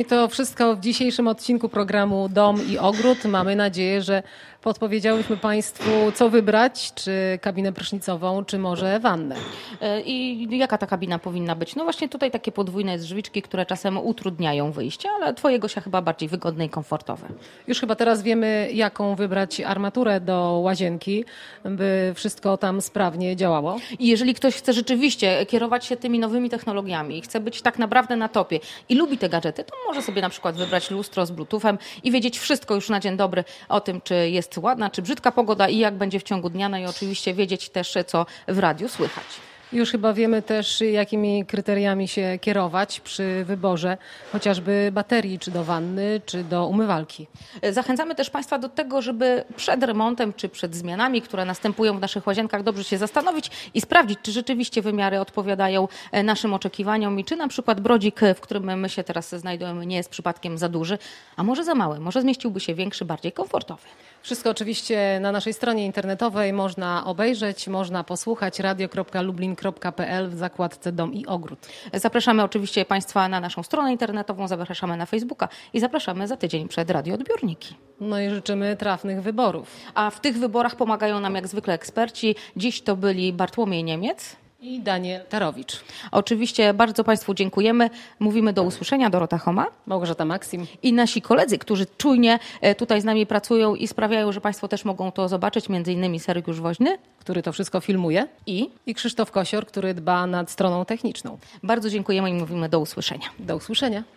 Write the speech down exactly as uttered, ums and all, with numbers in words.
to wszystko w dzisiejszym odcinku programu Dom i Ogród. Mamy nadzieję, że podpowiedziałyśmy Państwu, co wybrać, czy kabinę prysznicową, czy może wannę. I jaka ta kabina powinna być? No właśnie tutaj takie podwójne drzwiczki, które czasem utrudniają wyjście, ale twoje, Gosia, chyba bardziej wygodne i komfortowe. Już chyba teraz wiemy, jaką wybrać armaturę do łazienki, by wszystko tam sprawnie działało. I jeżeli ktoś chce rzeczywiście kierować się tymi nowymi technologiami i chce być tak naprawdę na topie i lubi te gadżety, to może sobie na przykład wybrać lustro z bluetoothem i wiedzieć wszystko już na dzień dobry o tym, czy jest ładna, czy brzydka pogoda i jak będzie w ciągu dnia. No i oczywiście wiedzieć też, co w radiu słychać. Już chyba wiemy też, jakimi kryteriami się kierować przy wyborze chociażby baterii, czy do wanny, czy do umywalki. Zachęcamy też Państwa do tego, żeby przed remontem, czy przed zmianami, które następują w naszych łazienkach, dobrze się zastanowić i sprawdzić, czy rzeczywiście wymiary odpowiadają naszym oczekiwaniom i czy na przykład brodzik, w którym my się teraz znajdujemy, nie jest przypadkiem za duży, a może za mały, może zmieściłby się większy, bardziej komfortowy. Wszystko oczywiście na naszej stronie internetowej można obejrzeć, można posłuchać radio kropka lublin kropka p l w zakładce Dom i Ogród. Zapraszamy oczywiście Państwa na naszą stronę internetową, zapraszamy na Facebooka i zapraszamy za tydzień przed radioodbiorniki. No i życzymy trafnych wyborów. A w tych wyborach pomagają nam jak zwykle eksperci. Dziś to byli Bartłomiej Niemiec i Daniel Tarowicz. Oczywiście bardzo Państwu dziękujemy. Mówimy do usłyszenia. Dorota Choma, Małgorzata Maksim i nasi koledzy, którzy czujnie tutaj z nami pracują i sprawiają, że Państwo też mogą to zobaczyć, między innymi Sergiusz Woźny, który to wszystko filmuje, i, i Krzysztof Kosior, który dba nad stroną techniczną. Bardzo dziękujemy i mówimy do usłyszenia. Do usłyszenia.